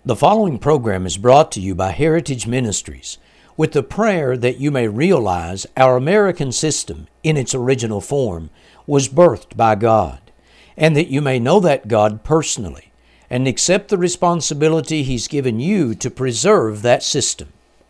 The following program is brought to you by Heritage Ministries with the prayer that you may realize our American system in its original form was birthed by God, and that you may know that God personally and accept the responsibility He's given you to preserve that system.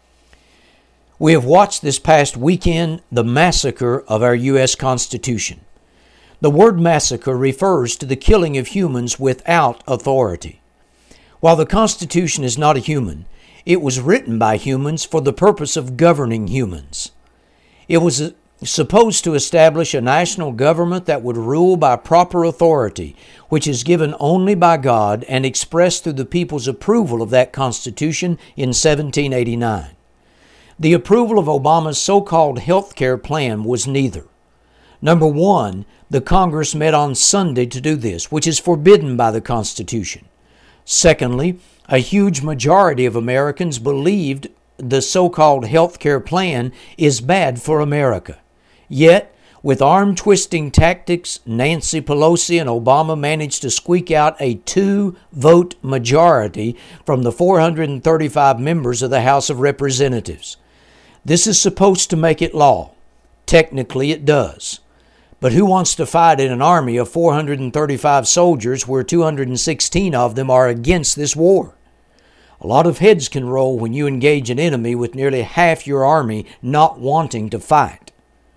We have watched this past weekend the massacre of our U.S. Constitution. The word massacre refers to the killing of humans without authority. While the Constitution is not a human, it was written by humans for the purpose of governing humans. It was supposed to establish a national government that would rule by proper authority, which is given only by God and expressed through the people's approval of that Constitution in 1789. The approval of Obama's so-called health care plan was neither. Number one, the Congress met on Sunday to do this, which is forbidden by the Constitution. Secondly, a huge majority of Americans believed the so-called health care plan is bad for America. Yet, with arm-twisting tactics, Nancy Pelosi and Obama managed to squeak out a 2-vote majority from the 435 members of the House of Representatives. This is supposed to make it law. Technically, it does. But who wants to fight in an army of 435 soldiers where 216 of them are against this war? A lot of heads can roll when you engage an enemy with nearly half your army not wanting to fight.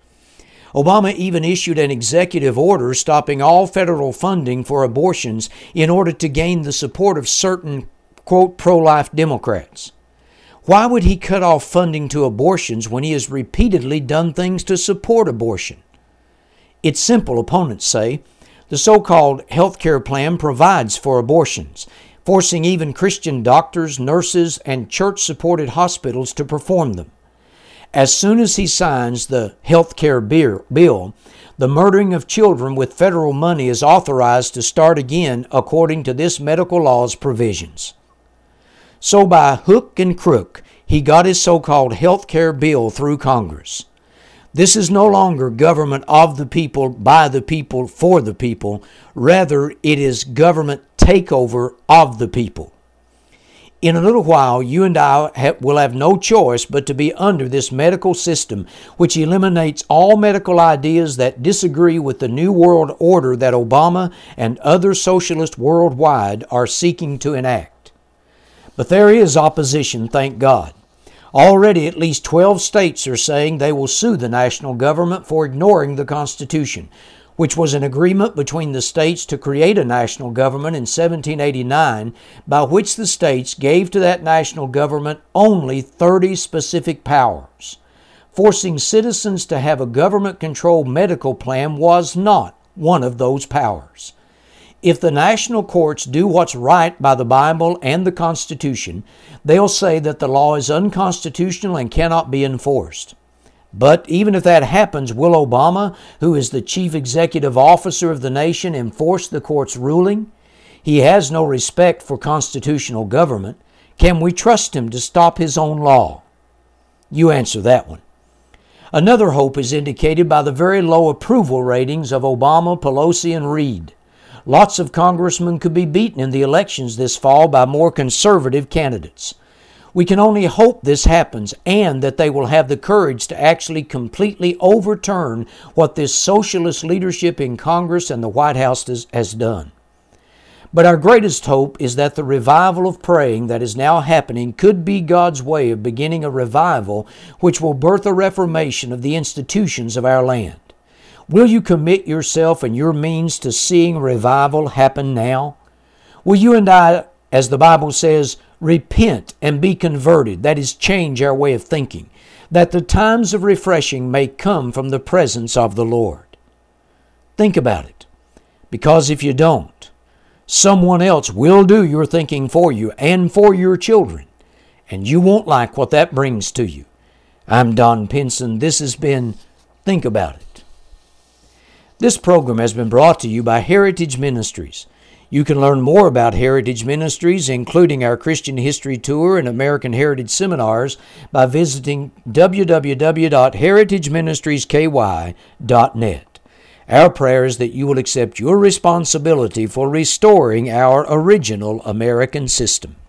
Obama even issued an executive order stopping all federal funding for abortions in order to gain the support of certain, quote, pro-life Democrats. Why would he cut off funding to abortions when he has repeatedly done things to support abortion? It's simple, opponents say. The so-called health care plan provides for abortions, forcing even Christian doctors, nurses, and church-supported hospitals to perform them. As soon as he signs the health care bill, the murdering of children with federal money is authorized to start again according to this medical law's provisions. So by hook and crook, he got his so-called health care bill through Congress. This is no longer government of the people, by the people, for the people. Rather, it is government takeover of the people. In a little while, you and I will have no choice but to be under this medical system, which eliminates all medical ideas that disagree with the New World Order that Obama and other socialists worldwide are seeking to enact. But there is opposition, thank God. Already at least 12 states are saying they will sue the national government for ignoring the Constitution, which was an agreement between the states to create a national government in 1789, by which the states gave to that national government only 30 specific powers. Forcing citizens to have a government-controlled medical plan was not one of those powers. If the national courts do what's right by the Bible and the Constitution, they'll say that the law is unconstitutional and cannot be enforced. But even if that happens, will Obama, who is the chief executive officer of the nation, enforce the court's ruling? He has no respect for constitutional government. Can we trust him to stop his own law? You answer that one. Another hope is indicated by the very low approval ratings of Obama, Pelosi, and Reid. Lots of congressmen could be beaten in the elections this fall by more conservative candidates. We can only hope this happens and that they will have the courage to actually completely overturn what this socialist leadership in Congress and the White House has done. But our greatest hope is that the revival of praying that is now happening could be God's way of beginning a revival which will birth a reformation of the institutions of our land. Will you commit yourself and your means to seeing revival happen now? Will you and I, as the Bible says, repent and be converted, that is, change our way of thinking, that the times of refreshing may come from the presence of the Lord? Think about it, because if you don't, someone else will do your thinking for you and for your children, and you won't like what that brings to you. I'm Don Pinson. This has been Think About It. This program has been brought to you by Heritage Ministries. You can learn more about Heritage Ministries, including our Christian History Tour and American Heritage Seminars, by visiting www.heritageministriesky.net. Our prayer is that you will accept your responsibility for restoring our original American system.